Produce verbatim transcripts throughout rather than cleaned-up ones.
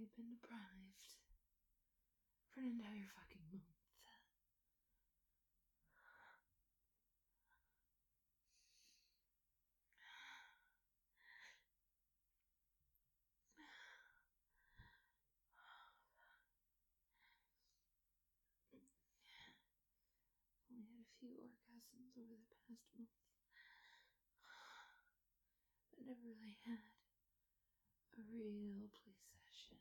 we've been deprived for an entire fucking month. Only had a few orgasms over the past month, but never really had a real play session.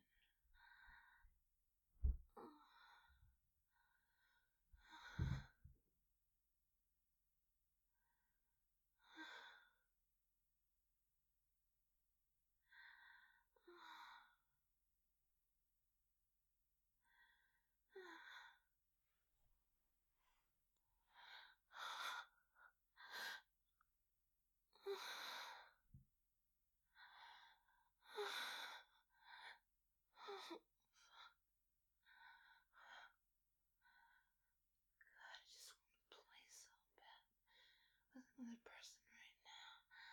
I just want to play so bad with another person right now.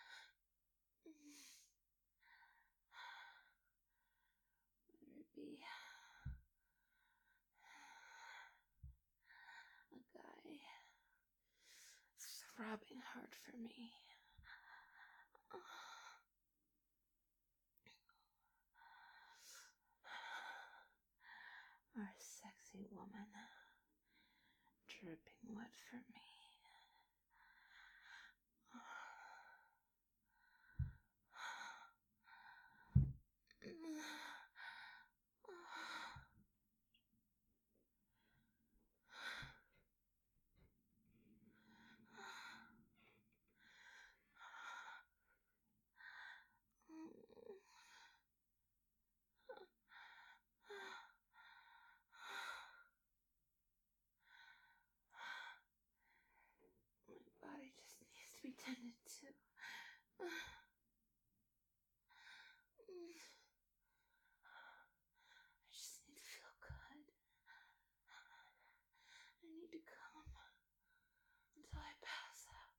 Whether it be a guy throbbing hard for me, or a sexy woman dripping wet for me. My body just needs to be tended to. I just need to feel good. I need to come until I pass out.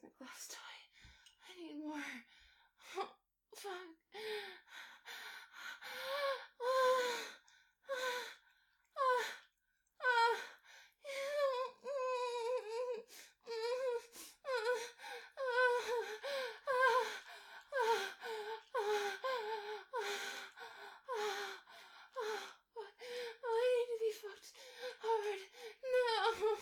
my glass toy. I need more. Oh, fuck. I need to be fucked hard now.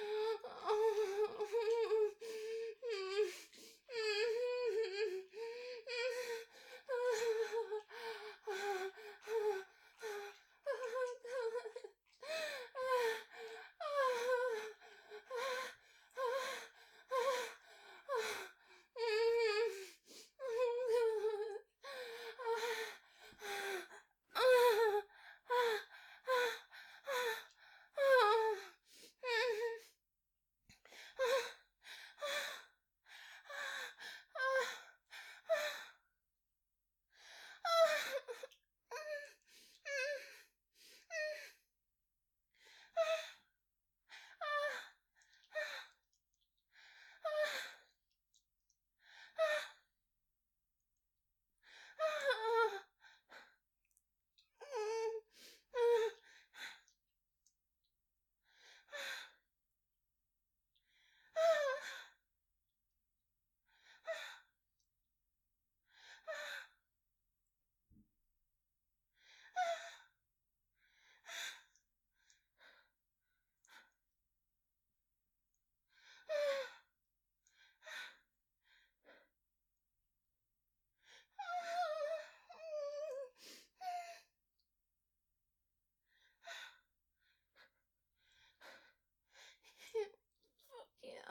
Fuck yeah.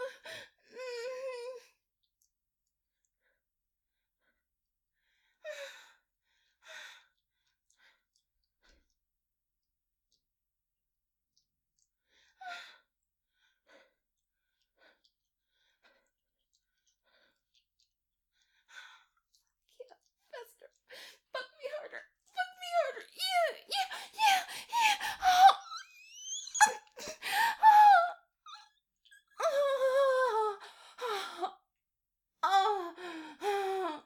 Yeah, faster. Fuck me harder. Fuck me harder. Yeah, yeah, yeah, yeah. Oh. Oh. Oh.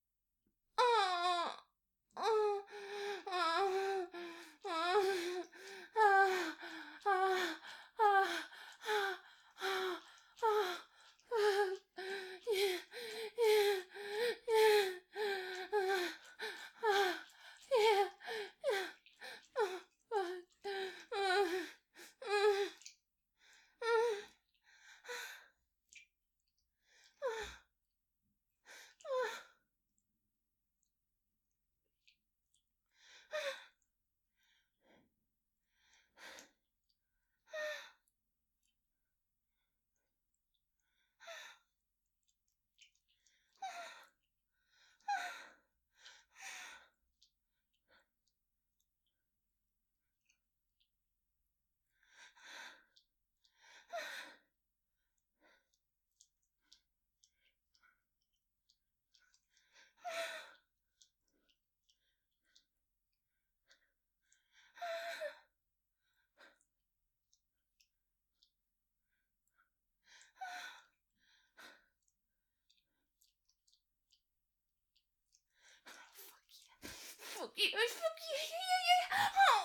Fuck you, fuck you, yeah, yeah, yeah. Oh,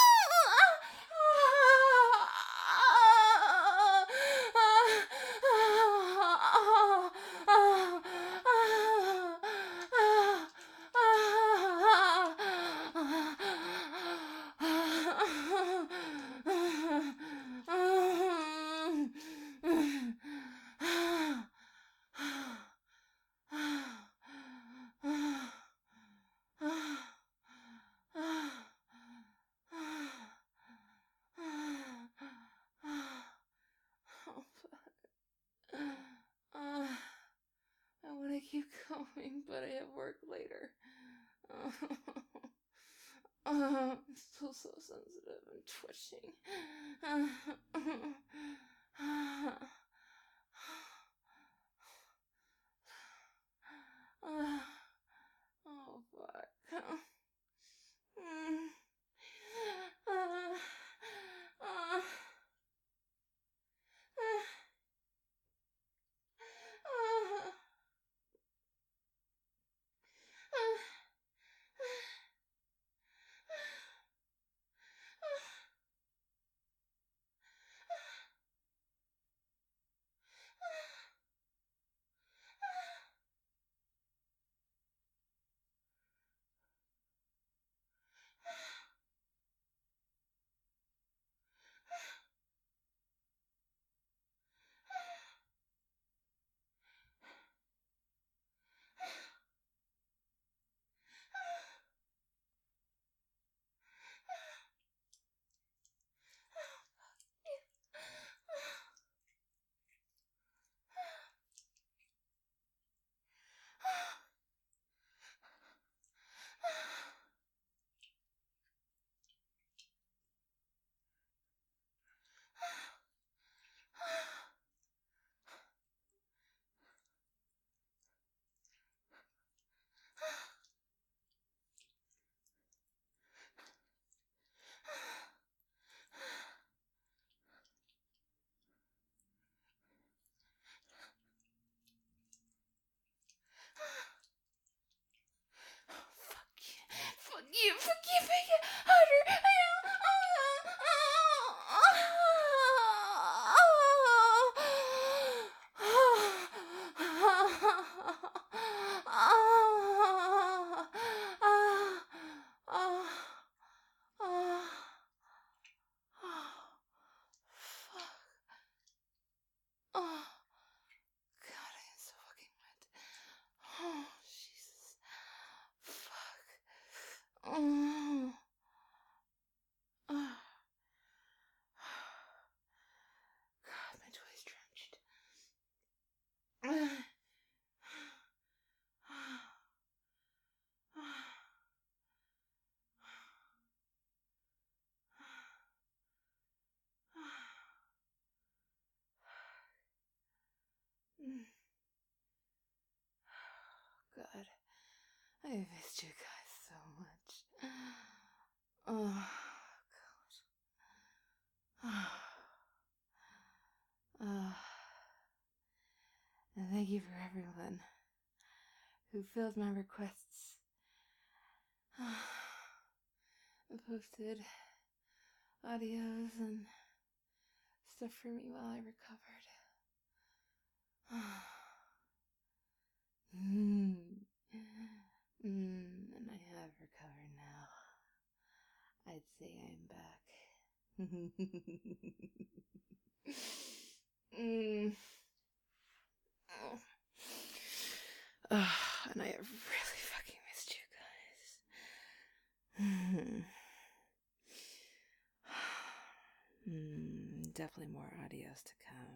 Uh, I want to keep going, but I have work later. Uh, uh, I'm still so sensitive and twitching. Uh, uh, uh, oh, fuck. Mm. Uh, uh, uh, I missed you guys so much. Oh, God. Uh, and thank you for everyone who filled my requests. Posted audios and stuff for me while I recovered. mm. Mm, and I have recovered now. I'd say I'm back. mm. oh. Oh, and I have really fucking missed you guys. mm, definitely more audios to come.